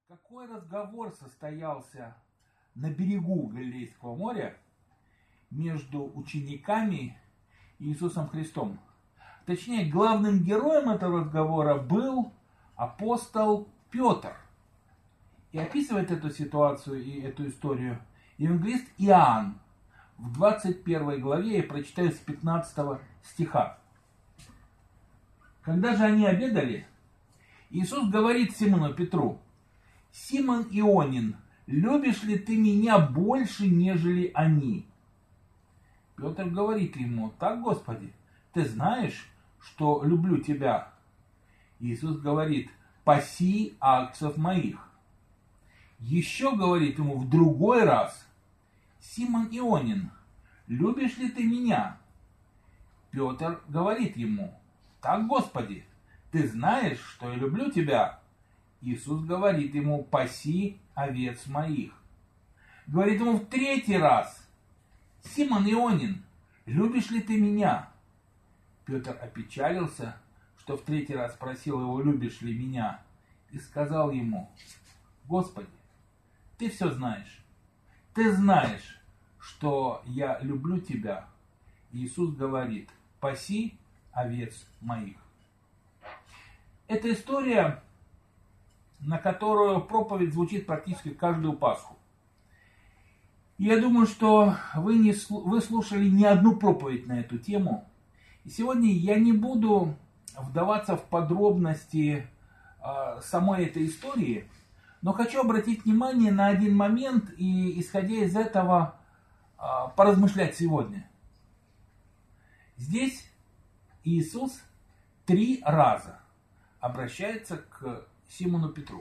Какой разговор состоялся на берегу Галилейского моря между учениками и Иисусом Христом? Точнее, главным героем этого разговора был апостол Петр. И описывает эту ситуацию и эту историю евангелист Иоанн в 21 главе, я прочитаю с 15 стиха. Когда же они обедали, Иисус говорит Симону Петру: «Симон Ионин, любишь ли ты меня больше, нежели они?» Петр говорит ему: «Так, Господи, ты знаешь, что люблю тебя». Иисус говорит: «Паси агнцев моих». Еще говорит ему в другой раз: «Симон Ионин, любишь ли ты меня?» Петр говорит ему: «Так, Господи, ты знаешь, что я люблю тебя». Иисус говорит ему: «Паси овец моих». Говорит ему в третий раз: «Симон Ионин, любишь ли ты меня?» Петр опечалился, что в третий раз спросил его: «Любишь ли меня?» И сказал ему: «Господи, ты все знаешь. Ты знаешь, что я люблю тебя». Иисус говорит: «Паси овец моих». Это история, на которую проповедь звучит практически каждую Пасху. И я думаю, что вы слушали не одну проповедь на эту тему. И сегодня я не буду вдаваться в подробности самой этой истории, но хочу обратить внимание на один момент и, исходя из этого, поразмышлять сегодня. Здесь Иисус 3 раза обращается к Симону Петру.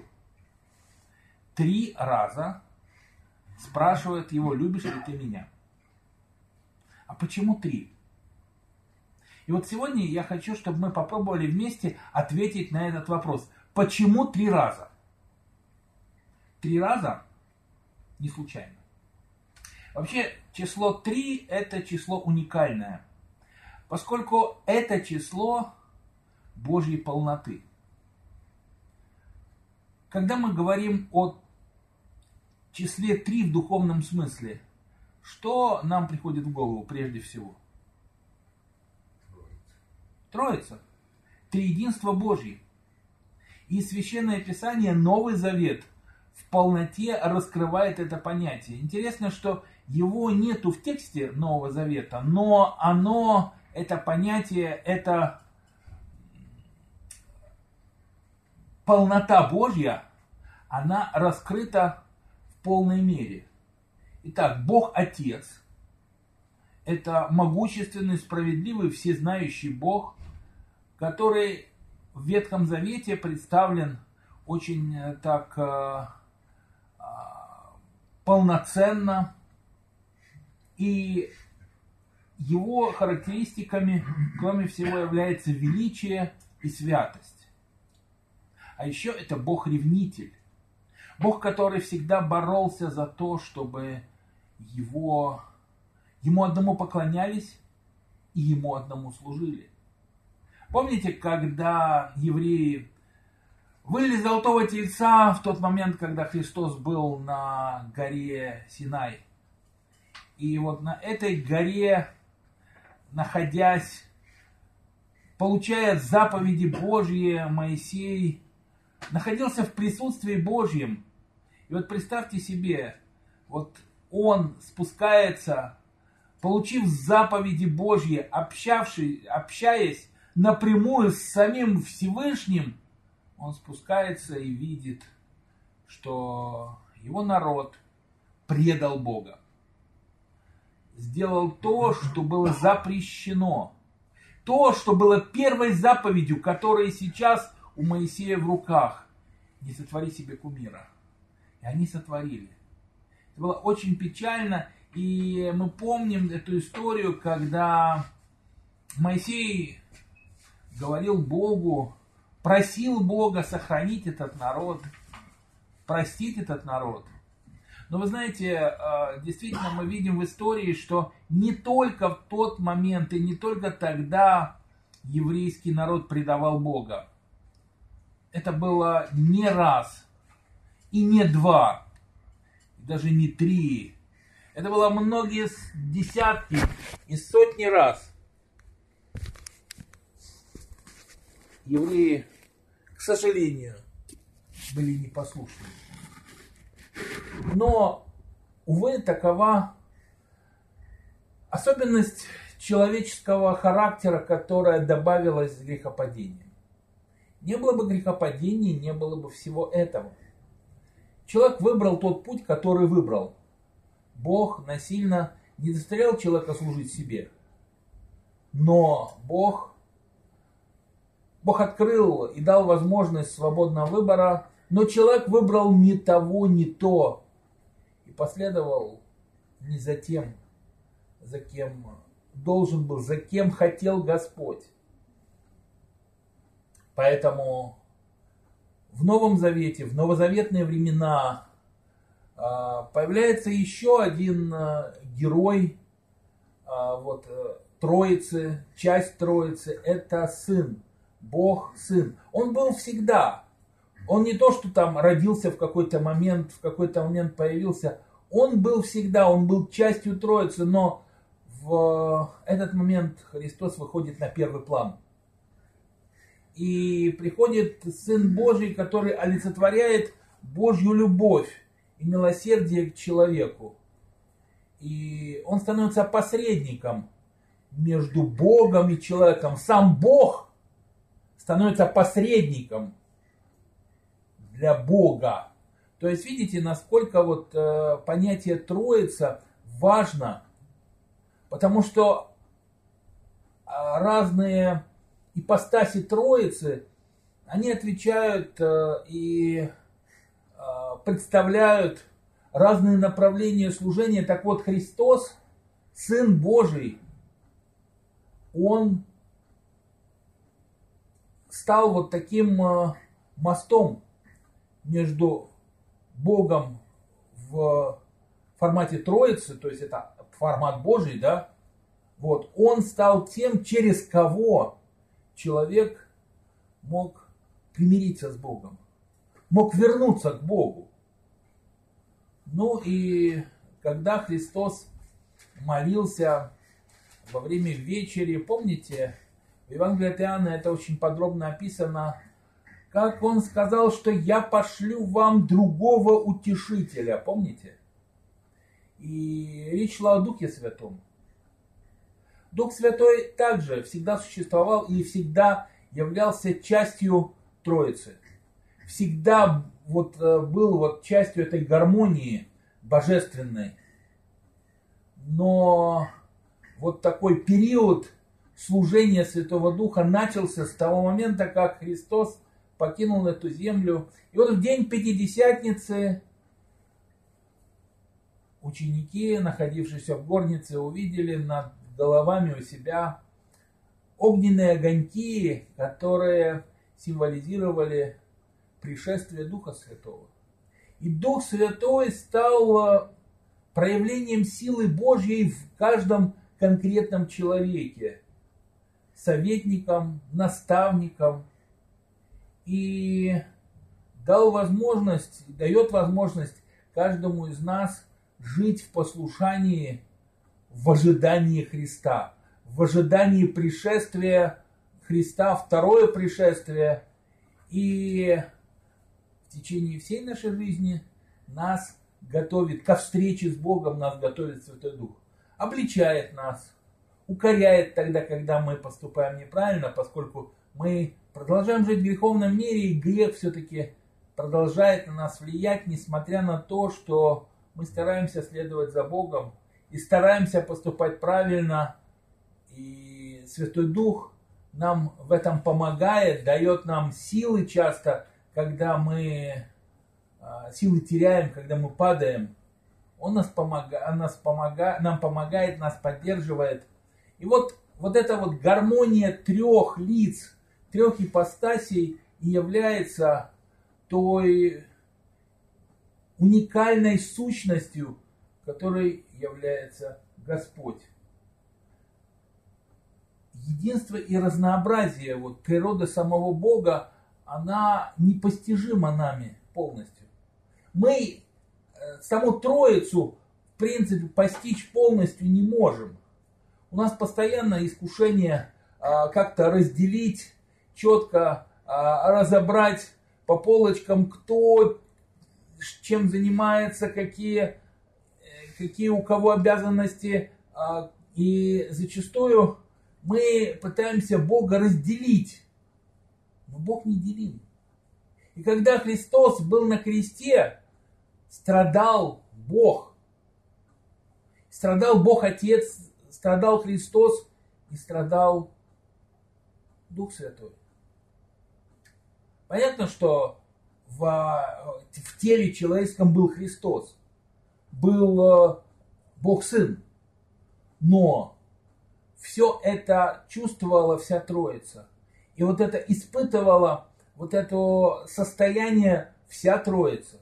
3 раза спрашивает его: «Любишь ли ты меня?» А почему 3? И вот сегодня я хочу, чтобы мы попробовали вместе ответить на этот вопрос. Почему 3 раза? 3 раза не случайно. Вообще, число 3 это число уникальное, поскольку это число Божьей полноты. Когда мы говорим о числе 3 в духовном смысле, что нам приходит в голову прежде всего? Троица. Триединство Божье. И Священное Писание, Новый Завет, в полноте раскрывает это понятие. Интересно, что его нету в тексте Нового Завета, но оно, это понятие, это полнота Божья, она раскрыта в полной мере. Итак, Бог Отец – это могущественный, справедливый, всезнающий Бог, который в Ветхом Завете представлен очень так полноценно, и его характеристиками, кроме всего, является величие и святость. А еще это Бог-ревнитель. Бог, который всегда боролся за то, чтобы ему одному поклонялись и ему одному служили. Помните, когда евреи вылили золотого тельца в тот момент, когда Христос был на горе Синай? И вот на этой горе, находясь, получая заповеди Божьи, Моисей находился в присутствии Божьем. И вот представьте себе, вот он спускается, получив заповеди Божьи, общаясь напрямую с самим Всевышним, он спускается и видит, что его народ предал Бога. Сделал то, что было запрещено. То, что было первой заповедью, которая сейчас у Моисея в руках. Не сотвори себе кумира. И они сотворили. Это было очень печально. И мы помним эту историю, когда Моисей говорил Богу, просил Бога сохранить этот народ, простить этот народ. Но вы знаете, действительно мы видим в истории, что не только в тот момент и не только тогда еврейский народ предавал Бога. Это было не раз. и не два, даже не три. Это было многие десятки и сотни раз. Евреи, к сожалению, были непослушны. Но, увы, такова особенность человеческого характера, которая добавилась с грехопадением. Не было бы грехопадения, не было бы всего этого. Человек выбрал тот путь, который выбрал. Бог насильно не заставлял человека служить себе. Но Бог открыл и дал возможность свободного выбора, но человек выбрал не того, не то. И последовал не за тем, за кем должен был, за кем хотел Господь. Поэтому в Новом Завете, в новозаветные времена появляется еще один герой Троицы, часть Троицы, это Сын, Бог Сын. Он был всегда. Он не то, что там родился в какой-то момент появился. Он был всегда, он был частью Троицы, но в этот момент Христос выходит на первый план. И приходит Сын Божий, который олицетворяет Божью любовь и милосердие к человеку. И он становится посредником между Богом и человеком. Сам Бог становится посредником для Бога. То есть видите, насколько понятие Троица важно, потому что разные ипостаси Троицы, они отвечают и представляют разные направления служения. Так вот, Христос, Сын Божий, Он стал таким мостом между Богом в формате Троицы, то есть это формат Божий, да, Он стал тем, через кого человек мог примириться с Богом, мог вернуться к Богу. Ну и когда Христос молился во время вечери, помните, в Евангелии от Иоанна это очень подробно описано, как он сказал, что я пошлю вам другого утешителя, помните? И речь шла о Духе Святом. Дух Святой также всегда существовал и всегда являлся частью Троицы. Всегда был частью этой гармонии божественной. Но такой период служения Святого Духа начался с того момента, как Христос покинул эту землю. И в день Пятидесятницы ученики, находившиеся в горнице, увидели над головами у себя огненные огоньки, которые символизировали пришествие Духа Святого. И Дух Святой стал проявлением силы Божьей в каждом конкретном человеке, советником, наставником, и дает возможность каждому из нас жить в послушании, в ожидании Христа, в ожидании пришествия Христа, второе пришествие. И в течение всей нашей жизни нас готовит ко встрече с Богом, нас готовит Святой Дух, обличает нас, укоряет тогда, когда мы поступаем неправильно, поскольку мы продолжаем жить в греховном мире, и грех все-таки продолжает на нас влиять, несмотря на то, что мы стараемся следовать за Богом и стараемся поступать правильно. И Святой Дух нам в этом помогает, дает нам силы часто, когда мы силы теряем, когда мы падаем. Он нам помогает, нас поддерживает. И эта гармония трех лиц, трех ипостасей и является той уникальной сущностью, которой является Господь. Единство и разнообразие природы самого Бога, она непостижима нами полностью. мы саму Троицу, в принципе, постичь полностью не можем. У нас постоянно искушение как-то разделить, четко разобрать по полочкам, кто чем занимается, какие у кого обязанности. И зачастую мы пытаемся Бога разделить. Но Бог не делим. И когда Христос был на кресте, страдал Бог. Страдал Бог Отец, страдал Христос и страдал Дух Святой. Понятно, что в теле человеческом был Христос, был Бог Сын, но все это чувствовала вся Троица. И вот это испытывала, вот это состояние вся Троица.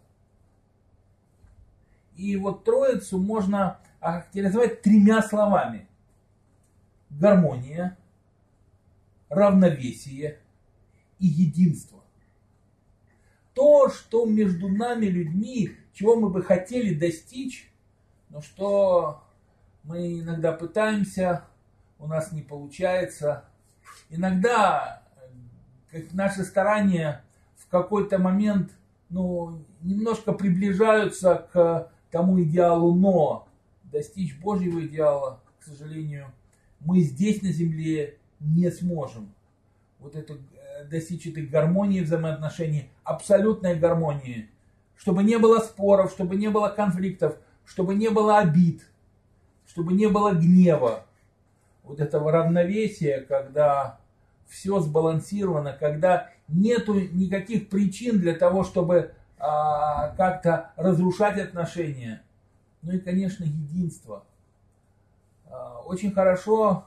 И вот Троицу можно охарактеризовать 3 словами. Гармония, равновесие и единство. То, что между нами, людьми, чего мы бы хотели достичь, но что мы иногда пытаемся, у нас не получается. Иногда наши старания в какой-то момент немножко приближаются к тому идеалу, но достичь Божьего идеала, к сожалению, мы здесь на земле не сможем. Вот это достичь этой гармонии взаимоотношений, абсолютной гармонии, чтобы не было споров, чтобы не было конфликтов, чтобы не было обид, чтобы не было гнева, вот этого равновесия, когда все сбалансировано, когда нету никаких причин для того, чтобы как-то разрушать отношения. Ну и, конечно, единство. Очень хорошо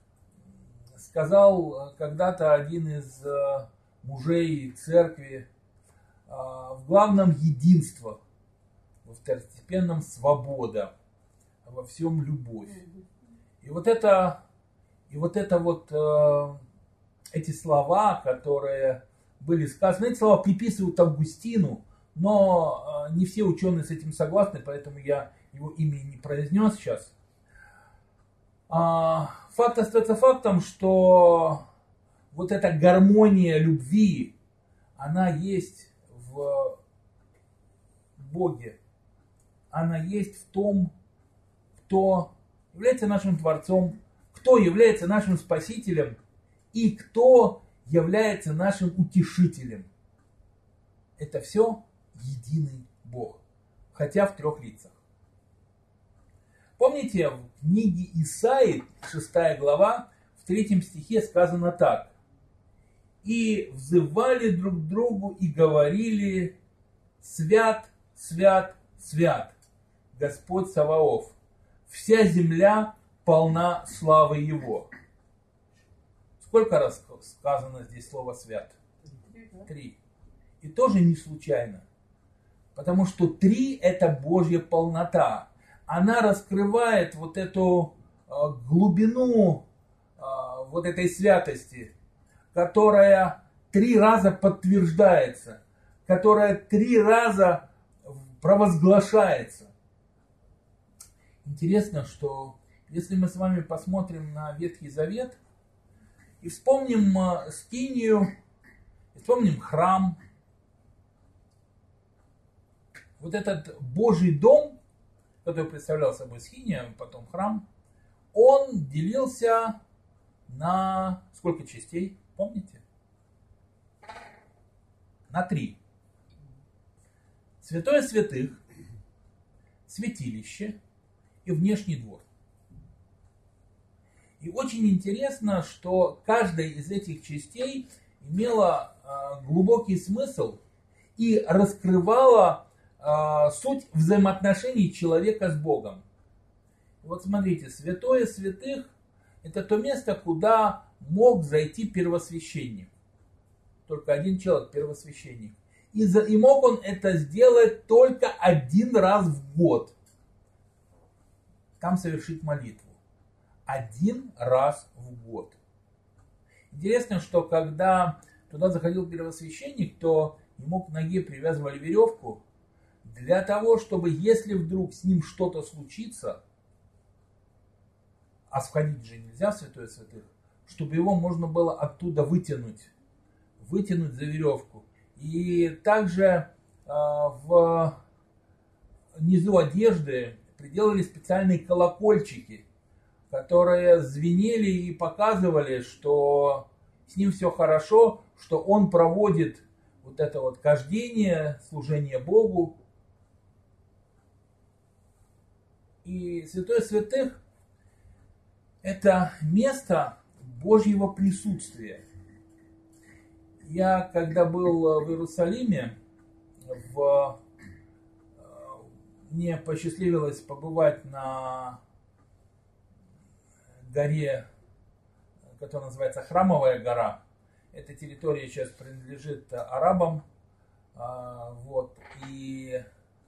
сказал когда-то один из мужей церкви: в главном единство, во второстепенном свобода, а во всем любовь. И вот эти слова, которые были сказаны, эти слова приписывают Августину, но не все ученые с этим согласны, поэтому я его имя не произнес сейчас. Факт остается фактом, что вот эта гармония любви, она есть в Боге. Она есть в том, кто является нашим Творцом, кто является нашим Спасителем и кто является нашим Утешителем. Это все единый Бог, хотя в 3 лицах. Помните, в книге Исаии, 6 глава, в 3 стихе сказано так: «И взывали друг к другу и говорили: свят, свят, свят, Господь Саваоф, вся земля полна славы Его». Сколько раз сказано здесь слово «свят»? 3. И тоже не случайно. Потому что 3 это Божья полнота. Она раскрывает вот эту глубину вот этой святости, которая 3 раза подтверждается, которая 3 раза провозглашается. Интересно, что если мы с вами посмотрим на Ветхий Завет и вспомним скинию, и вспомним храм, вот этот Божий дом, который представлял собой скиния, потом храм, он делился на сколько частей, помните? На 3. Святое святых, святилище и внешний двор. И очень интересно, что каждая из этих частей имела глубокий смысл и раскрывала суть взаимоотношений человека с Богом. Вот смотрите, святое святых — это то место, куда мог зайти первосвященник. Только один человек, первосвященник. И мог он это сделать только 1 раз в год. Там совершить молитву. 1 раз в год. Интересно, что когда туда заходил первосвященник, то ему к ноге привязывали веревку для того, чтобы, если вдруг с ним что-то случится, а входить же нельзя в святое святых, чтобы его можно было оттуда вытянуть за веревку. И также в низу одежды приделали специальные колокольчики, которые звенели и показывали, что с ним все хорошо, что он проводит вот это вот кождение, служение Богу. И святое святых – это место Божьего присутствия. Я, когда был в Иерусалиме, мне посчастливилось побывать на горе, которая называется Храмовая гора. Эта территория сейчас принадлежит арабам, вот, и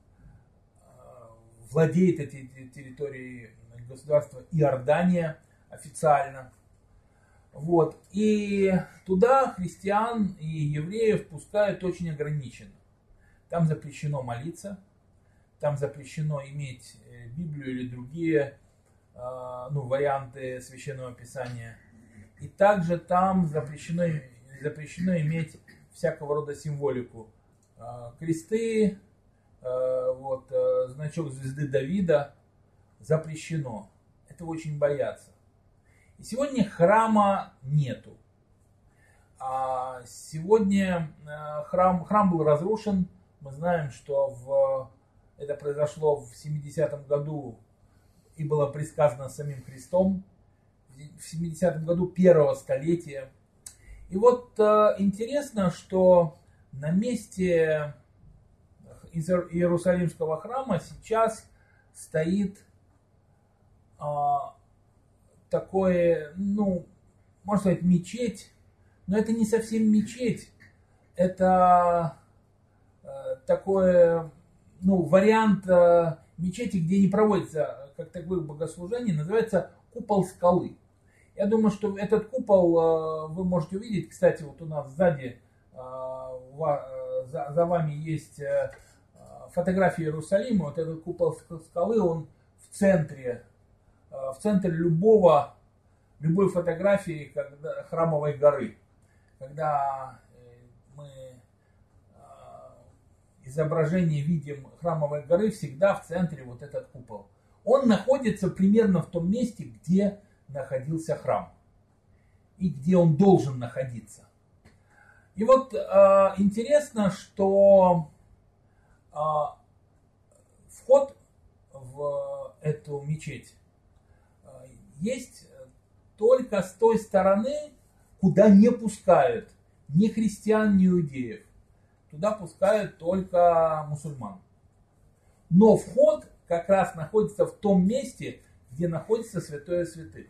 владеет этой территорией государство Иордания официально. Вот. И туда христиан и евреев пускают очень ограниченно. Там запрещено молиться, там запрещено иметь Библию или другие варианты Священного Писания. И также там запрещено иметь всякого рода символику. Кресты, значок звезды Давида запрещено. Этого очень боятся. И сегодня храма нету. Сегодня храм был разрушен. Мы знаем, что это произошло в 70-м году и было предсказано самим Христом. В 70-м году первого столетия. И вот интересно, что на месте Иерусалимского храма сейчас стоит такое, можно сказать, мечеть, но это не совсем мечеть, это такой вариант мечети, где не проводится как таковых богослужений, называется купол скалы. Я думаю, что этот купол вы можете увидеть, кстати, вот у нас сзади за вами есть фотография Иерусалима, вот этот купол скалы, он в центре любой фотографии храмовой горы. Когда мы изображение видим храмовой горы, всегда в центре вот этот купол. Он находится примерно в том месте, где находился храм и где он должен находиться. И вот интересно, что вход в эту мечеть есть только с той стороны, куда не пускают ни христиан, ни иудеев. Туда пускают только мусульман. Но вход как раз находится в том месте, где находится святое святых.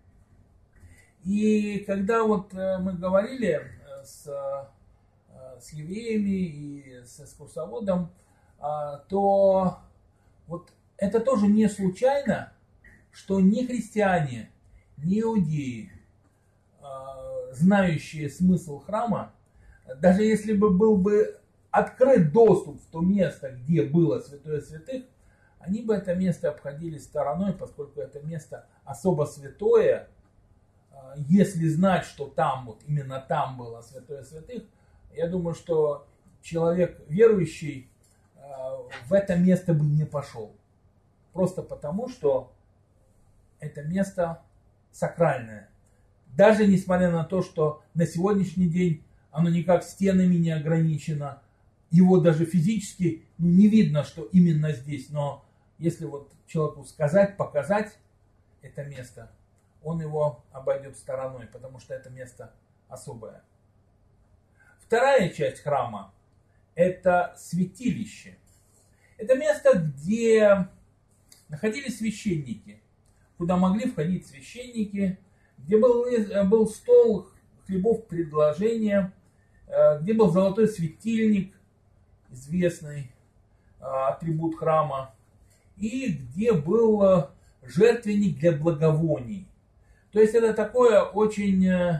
И когда вот мы говорили с евреями и с экскурсоводом, то вот это тоже не случайно, что ни христиане, ни иудеи, знающие смысл храма, даже если бы был бы открыт доступ в то место, где было святое святых, они бы это место обходили стороной, поскольку это место особо святое. Если знать, что там, вот именно там было святое святых, я думаю, что человек верующий в это место бы не пошел. Просто потому, что это место сакральное. Даже несмотря на то, что на сегодняшний день оно никак стенами не ограничено, его даже физически не видно, что именно здесь. Но если вот человеку сказать, показать это место, он его обойдет стороной, потому что это место особое. Вторая часть храма – это святилище. Это место, где находились священники, куда могли входить священники, где был стол хлебов предложения, где был золотой светильник, известный атрибут храма, и где был жертвенник для благовоний. То есть это такое очень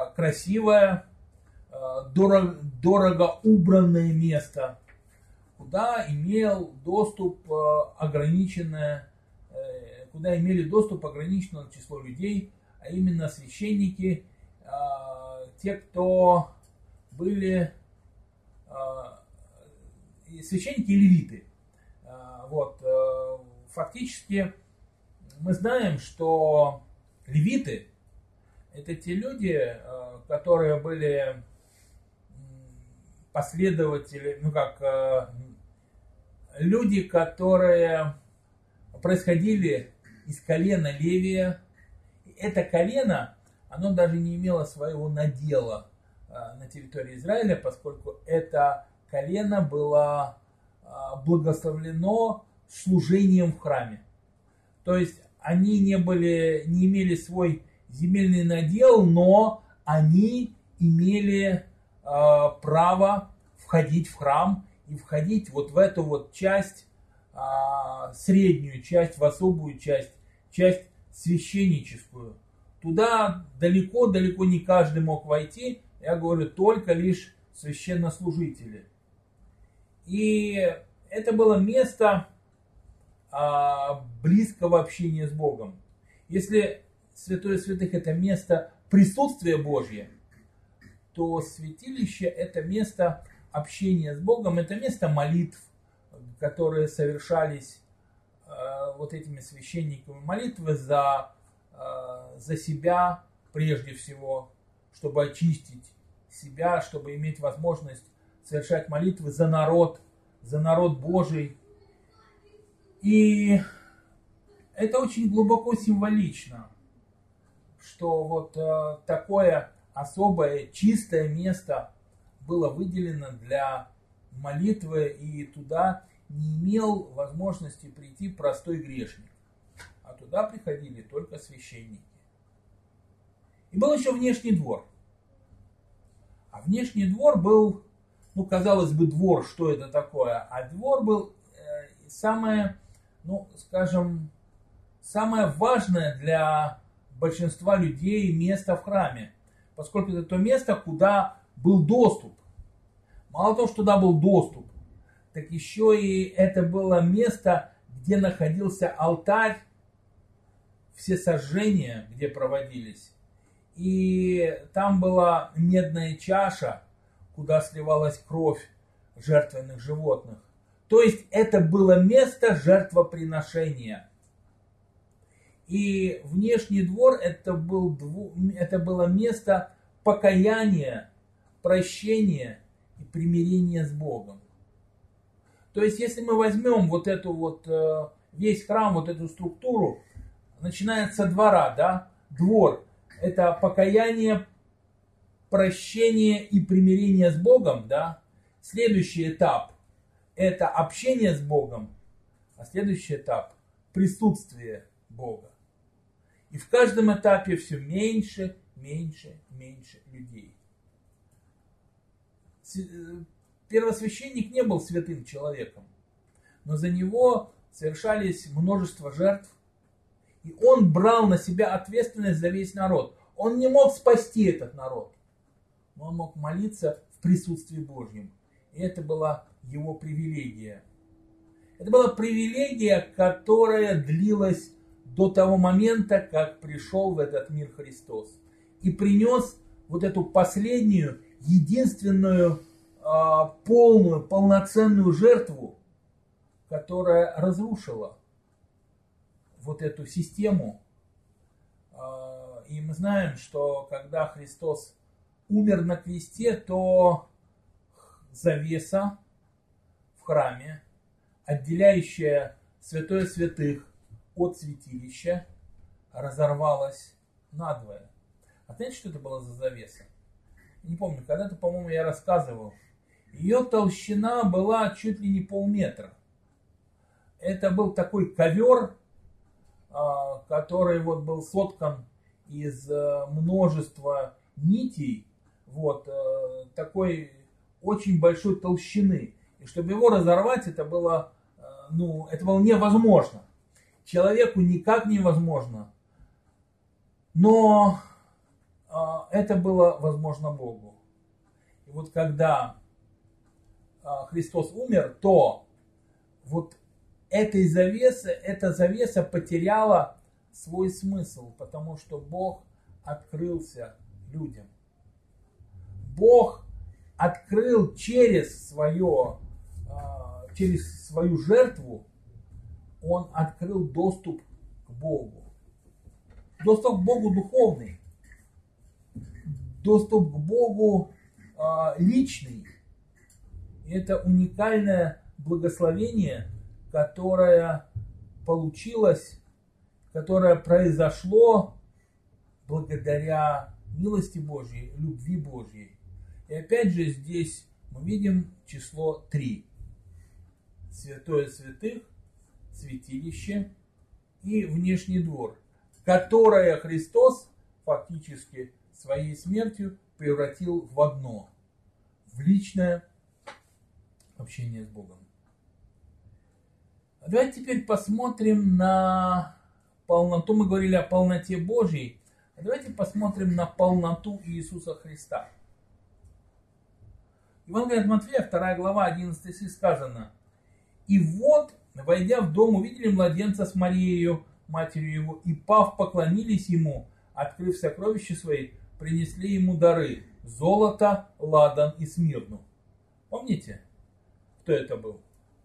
красивое, дорого убранное место, куда имел доступ ограниченное, куда имели доступ ограниченное число людей, а именно священники, те, кто были священники и левиты. Вот. Фактически мы знаем, что левиты — это те люди, которые были последователи, люди, которые происходили из колена Левия. Это колено, оно даже не имело своего надела на территории Израиля, поскольку это колено было благословлено служением в храме. То есть они не имели свой земельный надел, но они имели право входить в храм и входить вот в эту вот часть, среднюю часть, в особую часть священническую. Туда далеко не каждый мог войти, я говорю, только лишь священнослужители. И это было место близкого общения с Богом. Если Святое Святых — это место присутствия Божьего, то святилище — это место общения с Богом, это место молитв, которые совершались вот этими священниками. Молитвы за себя прежде всего, чтобы очистить себя, чтобы иметь возможность совершать молитвы за народ Божий. И это очень глубоко символично, что вот такое особое чистое место было выделено для молитвы, и туда не имел возможности прийти простой грешник, а туда приходили только священники. И был еще внешний двор. А внешний двор был, казалось бы, двор, что это такое? А двор был самое важное для большинства людей место в храме, поскольку это то место, куда был доступ. Мало того, что туда был доступ, так еще и это было место, где находился алтарь, все сожжения, где проводились. И там была медная чаша, куда сливалась кровь жертвенных животных. То есть это было место жертвоприношения. И внешний двор это было место покаяния, прощения и примирения с Богом. То есть если мы возьмем вот эту вот весь храм, вот эту структуру, начинается со двора, да? Двор — это покаяние, прощение и примирение с Богом, да? Следующий этап — это общение с Богом, а следующий этап — присутствие Бога. И в каждом этапе все меньше людей. Первосвященник не был святым человеком, но за него совершались множество жертв, и он брал на себя ответственность за весь народ. Он не мог спасти этот народ, но он мог молиться в присутствии Божьем. И это была его привилегия. Это была привилегия, которая длилась до того момента, как пришел в этот мир Христос. И принес вот эту последнюю, единственную, полную, полноценную жертву, которая разрушила вот эту систему. И мы знаем, что когда Христос умер на кресте, то завеса в храме, отделяющая святое святых от святилища, разорвалась надвое. А знаете, что это была за завеса? Не помню, когда-то, по-моему, я рассказывал. Ее толщина была чуть ли не полметра. Это был такой ковер, который вот был соткан из множества нитей, вот, такой очень большой толщины. И чтобы его разорвать, это было невозможно. Человеку никак невозможно. Но это было возможно Богу. И вот когда Христос умер, то вот эта завеса потеряла свой смысл, потому что Бог открылся людям. Бог открыл через свою жертву, Он открыл доступ к Богу. Доступ к Богу духовный, доступ к Богу личный. И это уникальное благословение, которое получилось, которое произошло благодаря милости Божьей, любви Божьей. И опять же здесь мы видим число 3. Святое святых, святилище и внешний двор, которое Христос фактически своей смертью превратил в одно, в личное общение с Богом. Давайте теперь посмотрим на полноту. Мы говорили о полноте Божьей. Давайте посмотрим на полноту Иисуса Христа. Евангелие от Матфея, 2 глава, 11 стих сказано: «И вот, войдя в дом, увидели младенца с Марией, матерью его, и, пав, поклонились ему, открыв сокровища свои, принесли ему дары: золото, ладан и смирну». Помните, кто это был?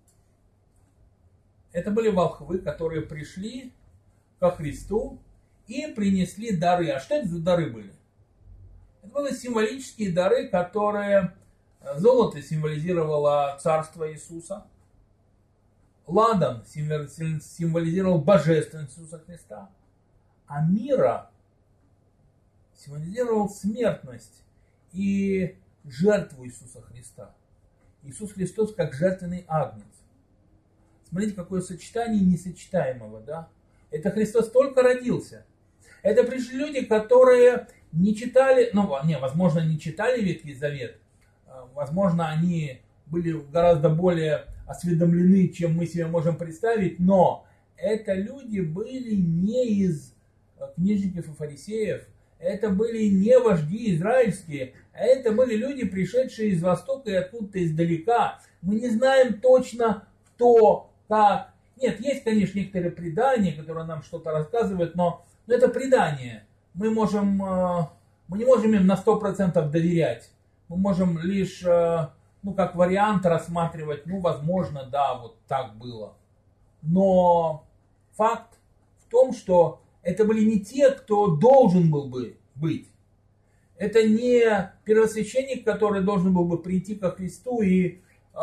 Это были волхвы, которые пришли ко Христу и принесли дары. А что это за дары были? Это были символические дары, которые... Золото символизировало царство Иисуса. Ладан символизировал божественность Иисуса Христа. А мира символизировал смертность и жертву Иисуса Христа. Иисус Христос как жертвенный агнец. Смотрите, какое сочетание несочетаемого, да? Это Христос только родился. Это пришли люди, которые не читали, возможно, не читали Ветхий Завет. Возможно, они были гораздо более осведомлены, чем мы себе можем представить, но это люди были не из книжников и фарисеев, это были не вожди израильские, это были люди, пришедшие из Востока и откуда-то издалека. Мы не знаем точно, кто, как. Нет, есть, конечно, некоторые предания, которые нам что-то рассказывают, но это предания. Мы не можем им на 100% доверять. Мы можем лишь, как вариант рассматривать, возможно, да, вот так было. Но факт в том, что это были не те, кто должен был бы быть. Это не первосвященник, который должен был бы прийти ко Христу и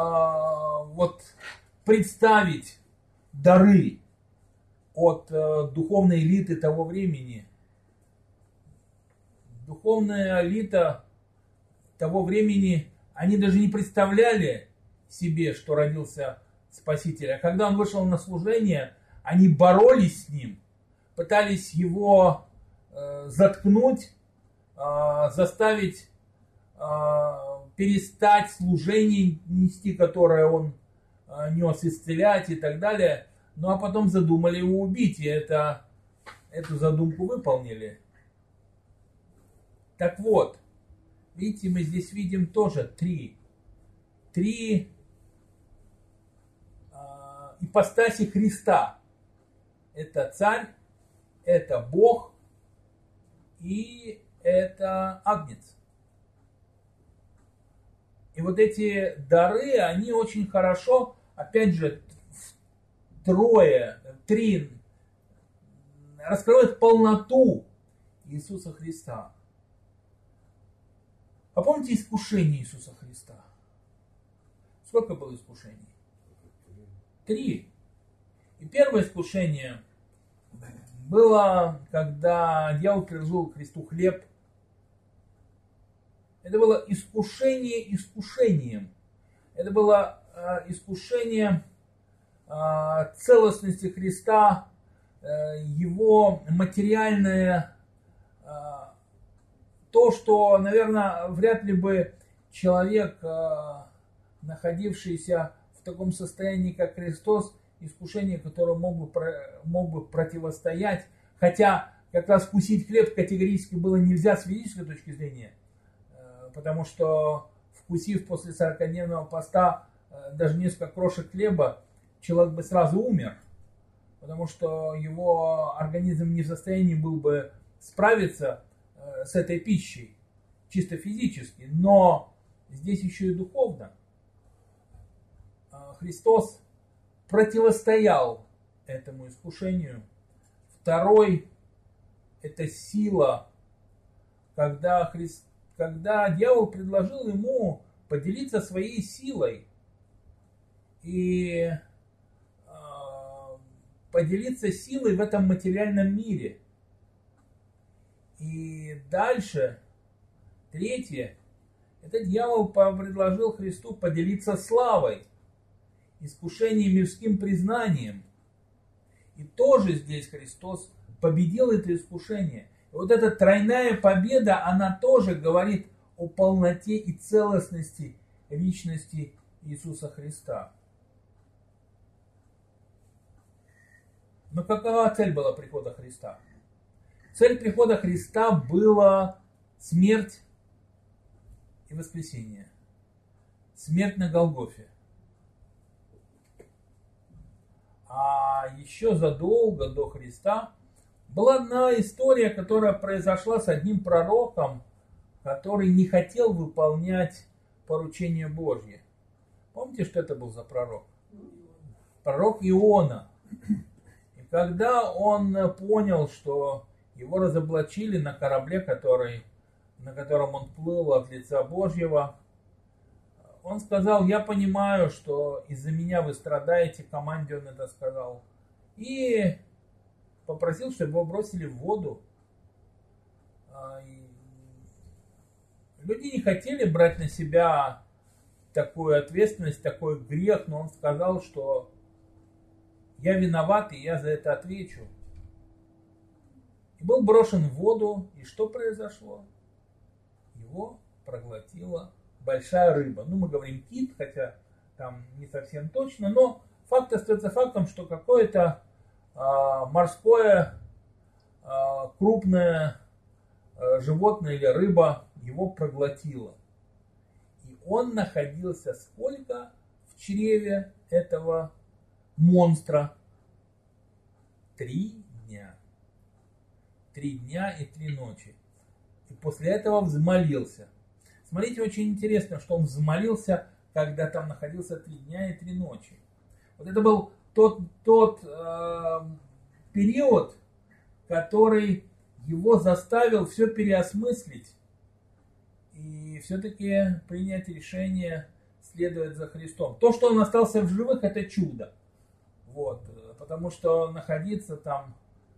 представить дары от духовной элиты того времени. Духовная элита того времени, они даже не представляли себе, что родился Спаситель. А когда он вышел на служение, они боролись с ним, пытались его заткнуть, заставить перестать служение нести, которое он нес, исцелять и так далее. Ну а потом задумали его убить, и эту задумку выполнили. Так вот, видите, мы здесь видим тоже три ипостаси Христа. Это царь, это Бог и это агнец. И вот эти дары, они очень хорошо, опять же, три раскрывают полноту Иисуса Христа. А помните искушение Иисуса Христа? Сколько было искушений? 3. И первое искушение было, когда дьявол предложил Христу хлеб. Это было искушение искушением. Это было искушение целостности Христа, его материальное, то, что, наверное, вряд ли бы человек, находившийся в таком состоянии, как Христос, искушение, которое мог бы противостоять, хотя как раз вкусить хлеб категорически было нельзя с физической точки зрения, потому что, вкусив после 40-дневного поста даже несколько крошек хлеба, человек бы сразу умер, потому что его организм не в состоянии был бы справиться с этой пищей, чисто физически, но здесь еще и духовно. Христос противостоял этому искушению. Второй – это сила, когда дьявол предложил ему поделиться своей силой и поделиться силой в этом материальном мире. И дальше, третье, это дьявол предложил Христу поделиться славой, искушением мирским признанием. И тоже здесь Христос победил это искушение. И вот эта тройная победа, она тоже говорит о полноте и целостности личности Иисуса Христа. Но какова цель была прихода Христа? Цель прихода Христа была смерть и воскресение. Смерть на Голгофе. А еще задолго до Христа была одна история, которая произошла с одним пророком, который не хотел выполнять поручение Божье. Помните, что это был за пророк? Пророк Иона. И когда он понял, что его разоблачили на корабле, на котором он плыл от лица Божьего, он сказал: я понимаю, что из-за меня вы страдаете, команде он это сказал. И попросил, чтобы его бросили в воду. Люди не хотели брать на себя такую ответственность, такой грех, но он сказал, что я виноват, и я за это отвечу. И был брошен в воду, и что произошло? Его проглотила большая рыба. Ну, мы говорим кит, хотя там не совсем точно, но факт остается фактом, что какое-то морское крупное животное или рыба его проглотила. И он находился сколько в чреве этого монстра? 3 дня. 3 дня и 3 ночи. И после этого взмолился. Смотрите, очень интересно, что он взмолился, когда там находился 3 дня и 3 ночи. Вот это был тот период, который его заставил все переосмыслить и все-таки принять решение следовать за Христом. То, что он остался в живых, это чудо. Вот, потому что находиться там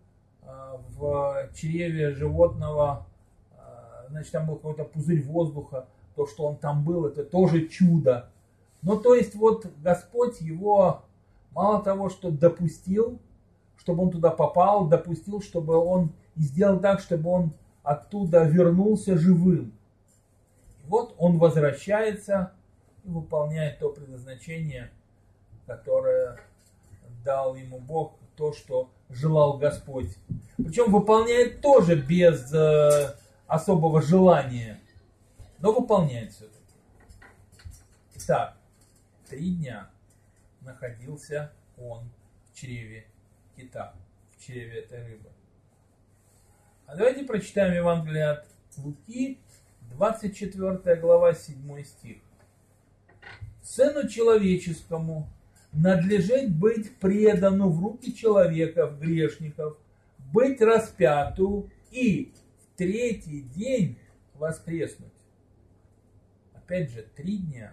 в чреве животного, значит, там был какой-то пузырь воздуха, то, что он там был, это тоже чудо. Ну, то есть, вот Господь его мало того, что допустил, чтобы он туда попал, допустил, чтобы он и сделал так, чтобы он оттуда вернулся живым. И вот он возвращается и выполняет то предназначение, которое дал ему Бог, то, что желал Господь. Причем выполняет тоже без особого желания, но выполняет все-таки. Итак, 3 дня находился он в чреве кита, в чреве этой рыбы. А давайте прочитаем Евангелие от Луки, 24 глава, 7 стих. «Сыну человеческому надлежит быть предану в руки человеков, грешников, быть распяту и в 3-й день воскреснуть». Опять же, 3 дня.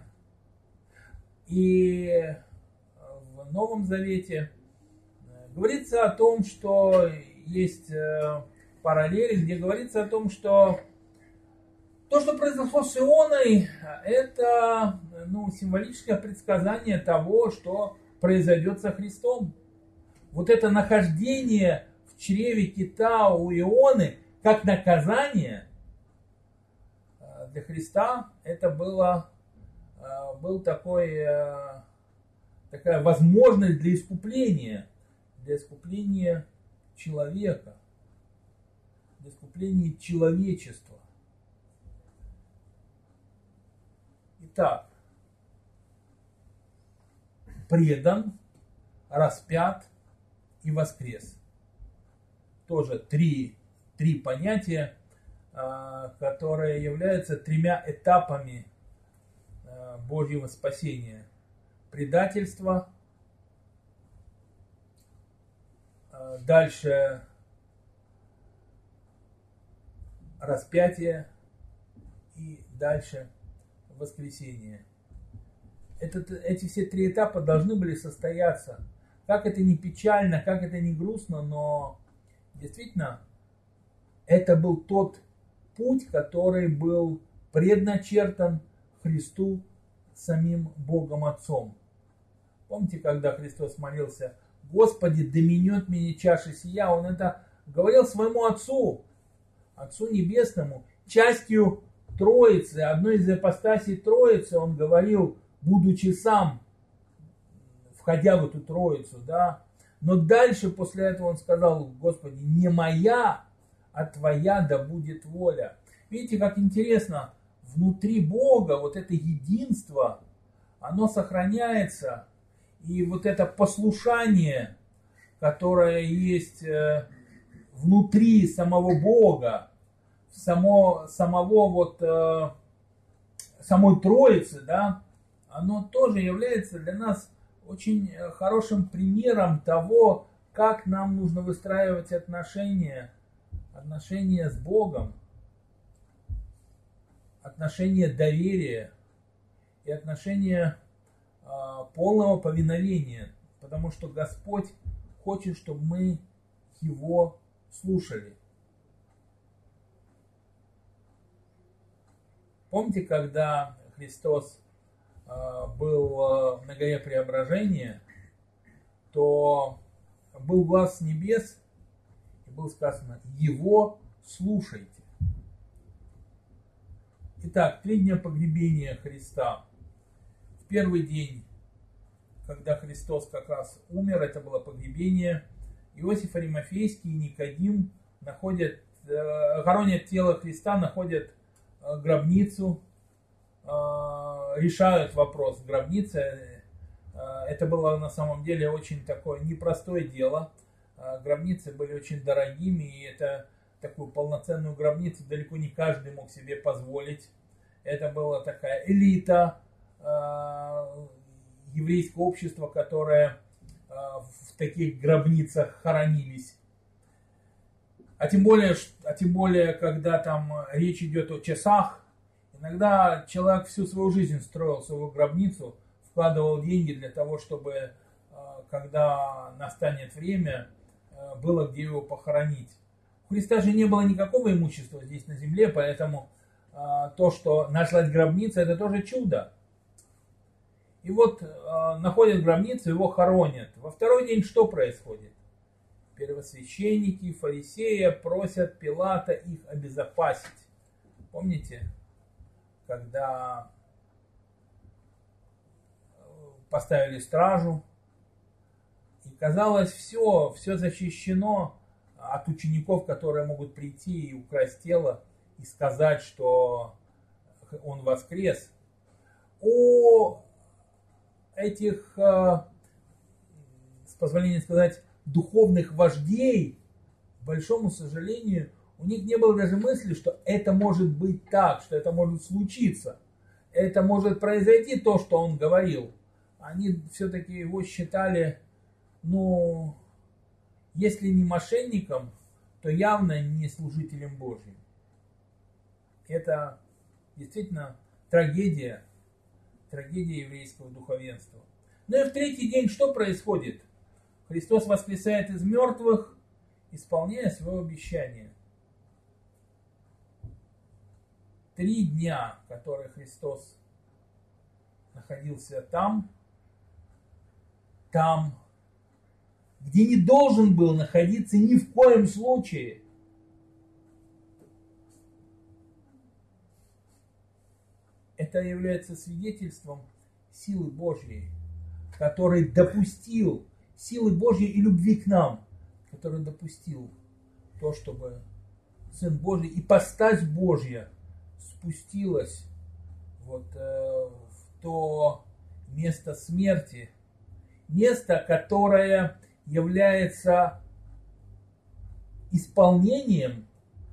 И в Новом Завете говорится о том, что есть параллели, где говорится о том, что то, что произошло с Ионой, это символическое предсказание того, что произойдет со Христом. Вот это нахождение в чреве кита у Ионы как наказание для Христа, это был такая возможность для искупления человека, для искупления человечества. Итак, предан, распят и воскрес. Тоже три понятия, которые являются тремя этапами Божьего спасения. Предательство, дальше распятие и дальше воскресение. Эти все три этапа должны были состояться. Как это не печально, как это не грустно, но действительно это был тот путь, который был предначертан Христу самим Богом Отцом. Помните, когда Христос молился: «Господи, да минет меня чаша сия», Он это говорил своему Отцу, Отцу Небесному, частью Троицы, одной из ипостасей Троицы. Он говорил, будучи сам, входя в эту Троицу, да. Но дальше после этого он сказал: «Господи, не моя, а Твоя да будет воля». Видите, как интересно, внутри Бога вот это единство, оно сохраняется. И вот это послушание, которое есть внутри самого Бога, самой Троицы, да, оно тоже является для нас очень хорошим примером того, как нам нужно выстраивать отношения с Богом, отношения доверия и отношения полного повиновения, потому что Господь хочет, чтобы мы Его слушали. Помните, когда Христос был на горе Преображения, то был глас с небес, и было сказано: «Его слушайте». Итак, 3 дня погребения Христа. В первый день, когда Христос как раз умер, это было погребение, Иосиф Аримафейский и Никодим хоронят тело Христа, находят гробницу, решают вопрос в гробнице. Это было на самом деле очень такое непростое дело. Гробницы были очень дорогими, и это такую полноценную гробницу далеко не каждый мог себе позволить. Это была такая элита еврейского общества, которое в таких гробницах хоронились. А тем более, когда там речь идет о часах, иногда человек всю свою жизнь строил свою гробницу, вкладывал деньги для того, чтобы, когда настанет время, было где его похоронить. У Христа же не было никакого имущества здесь на земле, поэтому то, что нашлась гробница, это тоже чудо. И вот находят гробницу, его хоронят. Во второй день что происходит? Первосвященники, фарисеи просят Пилата их обезопасить. Помните, когда поставили стражу, и казалось, все защищено от учеников, которые могут прийти и украсть тело, и сказать, что он воскрес. У этих, с позволения сказать, духовных вождей, к большому сожалению, у них не было даже мысли, что это может быть так, что это может случиться. Это может произойти то, что он говорил. Они все-таки его считали, если не мошенником, то явно не служителем Божьим. Это действительно трагедия еврейского духовенства. Ну и в третий день что происходит? Христос воскресает из мертвых, исполняя свое обещание. 3 дня, которые Христос находился там, где не должен был находиться ни в коем случае. Это является свидетельством силы Божьей, который допустил, силы Божьей и любви к нам, который допустил то, чтобы Сын Божий, ипостась Божья спустилась в то место смерти место, которое является исполнением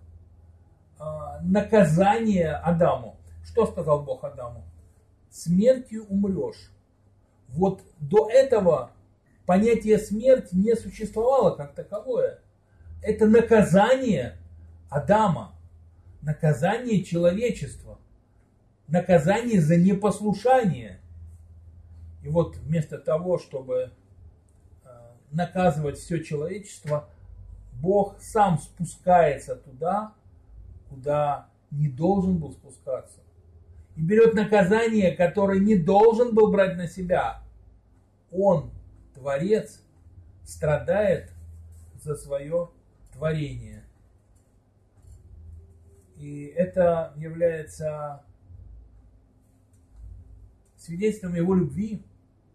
наказания Адаму. Что сказал Бог Адаму? Смертью умрешь. Вот до этого понятие смерть не существовало как таковое. Это наказание Адама, наказание человечества, наказание за непослушание. И вот вместо того, чтобы наказывать все человечество, Бог сам спускается туда, куда не должен был спускаться. И берет наказание, которое не должен был брать на себя. Он, Творец, страдает за свое творение. И это является свидетельством его любви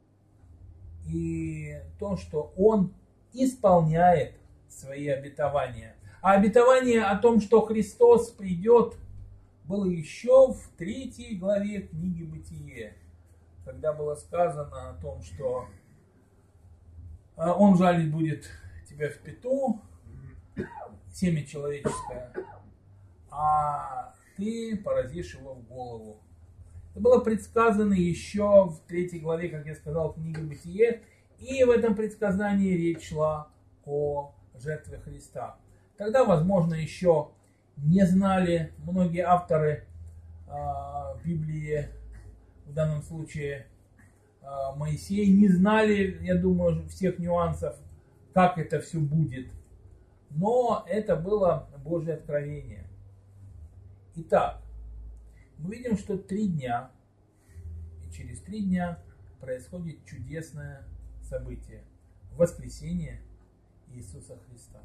и то, что он исполняет свои обетования. А обетование о том, что Христос придет, было еще в 3 главе книги Бытие, когда было сказано о том, что он жалить будет тебя в пяту, семя человеческое, а ты поразишь его в голову. Это было предсказано еще в 3 главе, как я сказал, книги Бытие, и в этом предсказании речь шла о жертве Христа. Тогда, возможно, еще не знали многие авторы Библии, в данном случае Моисей, не знали, я думаю, всех нюансов, как это все будет. Но это было Божье откровение. Итак, мы видим, что 3 дня, и через 3 дня происходит чудесное событие. Воскресение Иисуса Христа.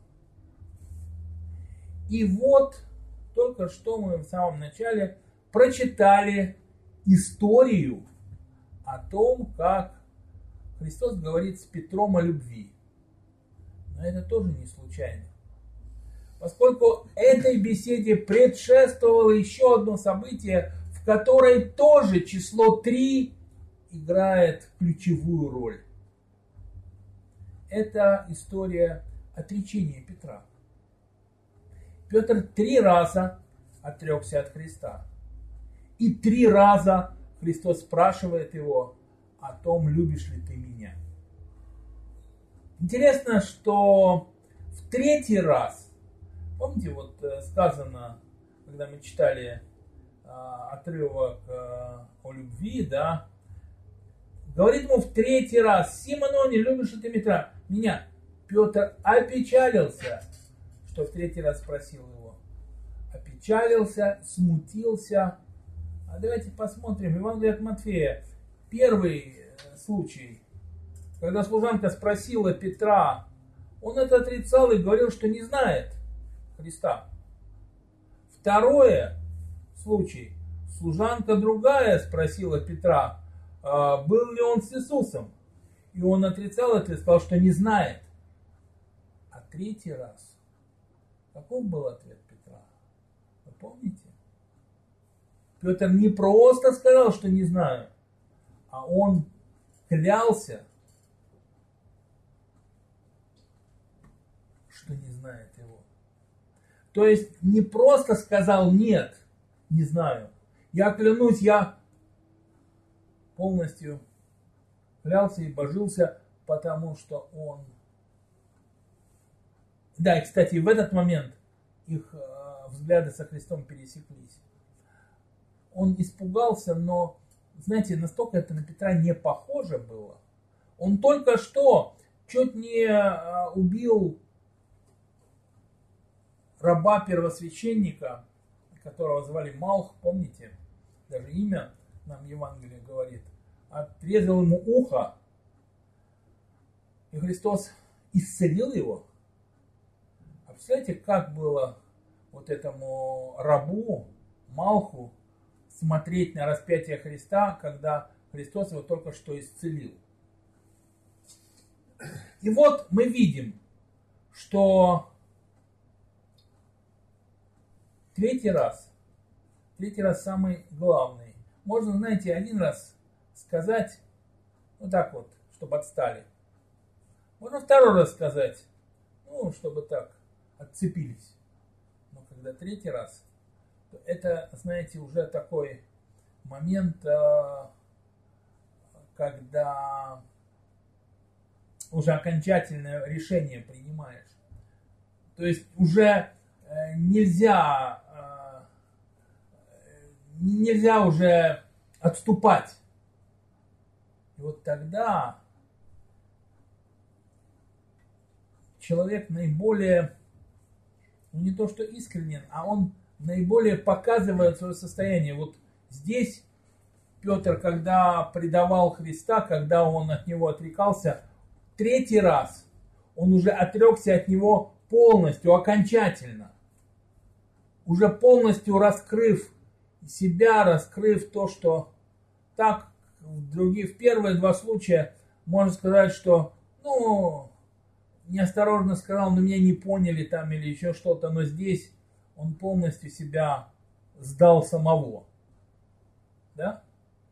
И вот, только что мы в самом начале прочитали историю о том, как Христос говорит с Петром о любви. Но это тоже не случайно. Поскольку этой беседе предшествовало еще одно событие, в которой тоже число 3 играет ключевую роль. Это история отречения Петра. Петр 3 раза отрекся от Христа. И 3 раза Христос спрашивает его о том, любишь ли ты меня. Интересно, что в 3 раз, помните, вот сказано, когда мы читали отрывок о любви, да, говорит ему в 3 раз: Симон, не любишь ли ты меня? Петр опечалился, что в 3 раз спросил его. Опечалился, смутился. А давайте посмотрим Евангелие от Матфея. Первый случай, когда служанка спросила Петра, он это отрицал и говорил, что не знает Христа. Второй случай, служанка другая спросила Петра, был ли он с Иисусом. И он отрицал это и сказал, что не знает. А 3 раз, каков был ответ Петра? Вы помните? Петр не просто сказал, что не знаю, а он клялся, что не знает его. То есть не просто сказал нет, не знаю. Я клянусь, я полностью клялся и божился, потому что он... Да, и, кстати, в этот момент их взгляды со Христом пересеклись. Он испугался, но, знаете, настолько это на Петра не похоже было. Он только что чуть не убил раба первосвященника, которого звали Малх, помните? Даже имя нам Евангелие говорит. Отрезал ему ухо, и Христос исцелил его. А представляете, как было вот этому рабу, Малху, смотреть на распятие Христа, когда Христос его только что исцелил. И вот мы видим, что 3 раз самый главный. Можно, знаете, 1 раз сказать вот так вот, чтобы отстали. Можно второй раз сказать, ну, чтобы так, отцепились. Но когда третий раз, то это, знаете, уже такой момент, когда уже окончательное решение принимаешь. То есть уже нельзя уже отступать. И вот тогда человек наиболее, ну не то что искренен, а он наиболее показывает свое состояние. Вот здесь Петр, когда предавал Христа, когда он от него отрекался, третий раз он уже отрекся от него полностью, окончательно. Уже полностью раскрыв себя, раскрыв то, что так в первые два случая можно сказать, что, ну, неосторожно сказал, но меня не поняли там или еще что-то, но здесь он полностью себя сдал самого. Да?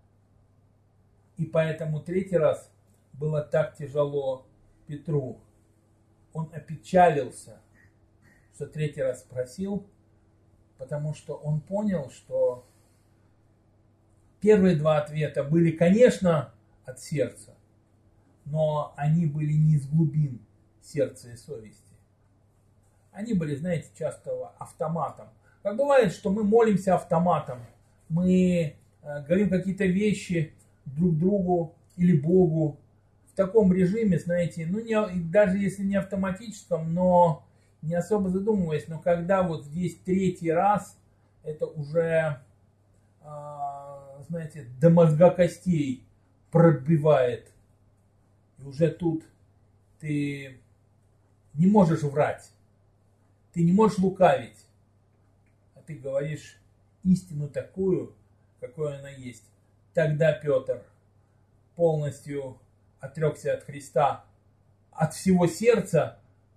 И поэтому третий раз было так тяжело Петру. Он опечалился, что третий раз спросил, потому что он понял, что первые два ответа были, конечно, от сердца, но они были не из глубин сердца и совести. Они были, знаете, часто автоматом. Как бывает, что мы молимся автоматом, мы говорим какие-то вещи друг другу или Богу в таком режиме, знаете, ну даже если не автоматическом, но не особо задумываясь, но когда вот здесь третий раз, это уже, знаете, до мозга костей пробивает. И уже тут ты не можешь врать, ты не можешь лукавить, а ты говоришь истину такую, какой она есть. Тогда Петр полностью отрекся от Христа, от всего сердца,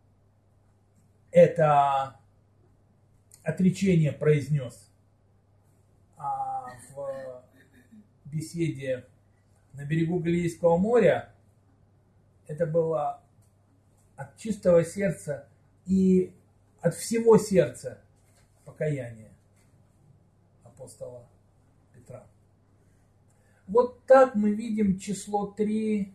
это отречение произнес. А в беседе на берегу Галилейского моря это было от чистого сердца и от всего сердца покаяние апостола Петра. Вот так мы видим число 3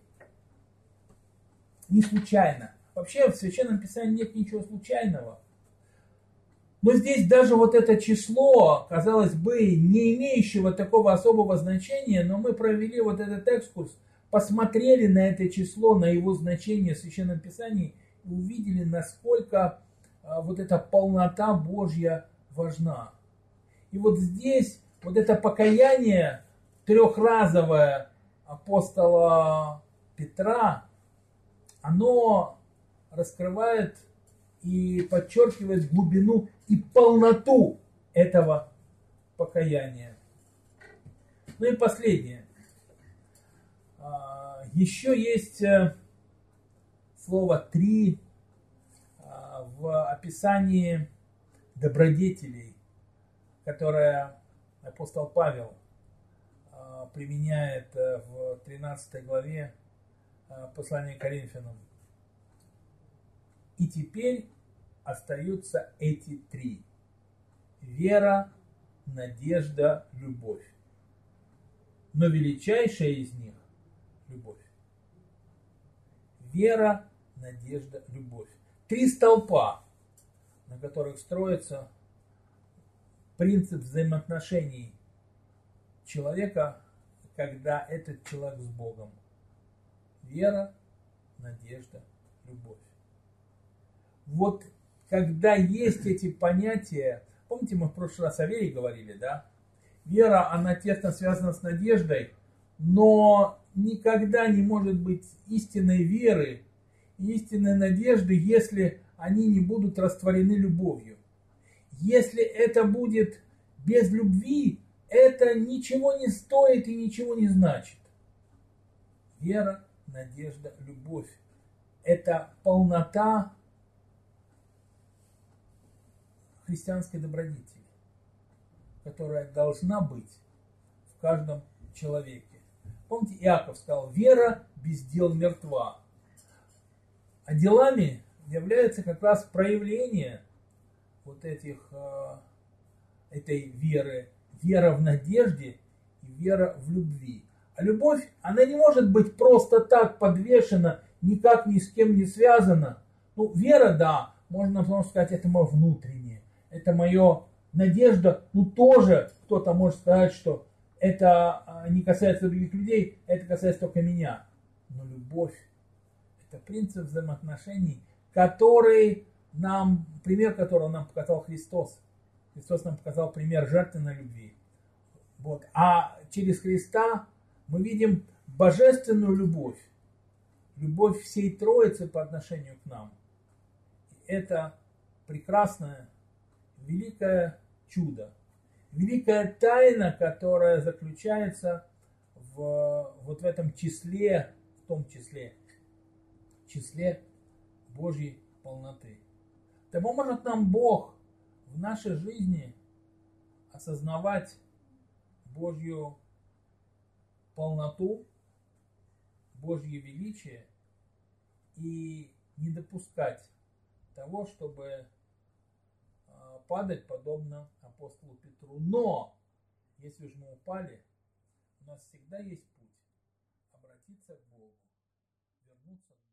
не случайно. Вообще в Священном Писании нет ничего случайного. Но здесь даже вот это число, казалось бы, не имеющего такого особого значения, но мы провели вот этот экскурс, посмотрели на это число, на его значение в Священном Писании и увидели, насколько вот эта полнота Божья важна. И вот здесь вот это покаяние трехразовое апостола Петра, оно раскрывает и подчеркивает глубину и полноту этого покаяния. Ну и последнее. Еще есть слово 3 в описании добродетелей, которое апостол Павел применяет в 13 главе послания к Коринфянам. И теперь остаются эти 3. Вера, надежда, любовь. Но величайшая из них – любовь. Вера, надежда, любовь. 3 столпа, на которых строится принцип взаимоотношений человека, когда этот человек с Богом. Вера, надежда, любовь. Вот когда есть эти понятия, помните, мы в прошлый раз о вере говорили, да? Вера, она тесно связана с надеждой, но никогда не может быть истинной веры и истинной надежды, если они не будут растворены любовью. Если это будет без любви, это ничего не стоит и ничего не значит. Вера, надежда, любовь – это полнота христианской добродетели, которая должна быть в каждом человеке. Помните, Иаков сказал, вера без дел мертва. А делами является как раз проявление вот этой веры. Вера в надежде и вера в любви. А любовь, она не может быть просто так подвешена, никак ни с кем не связана. Ну, вера, да, можно сказать, это мое внутреннее, это моя надежда. Ну, тоже кто-то может сказать, что это не касается других людей, это касается только меня. Но любовь – это принцип взаимоотношений, пример которого нам показал Христос. Христос нам показал пример жертвенной любви. Вот. А через Христа мы видим божественную любовь. Любовь всей Троицы по отношению к нам. Это прекрасное, великое чудо. Великая тайна, которая заключается вот в этом числе, в том числе Божьей полноты. Да поможет нам Бог в нашей жизни осознавать Божью полноту, Божье величие и не допускать того, чтобы падать подобно апостолу Петру. Но, если уж мы упали, у нас всегда есть путь обратиться к Богу, вернуться к Богу.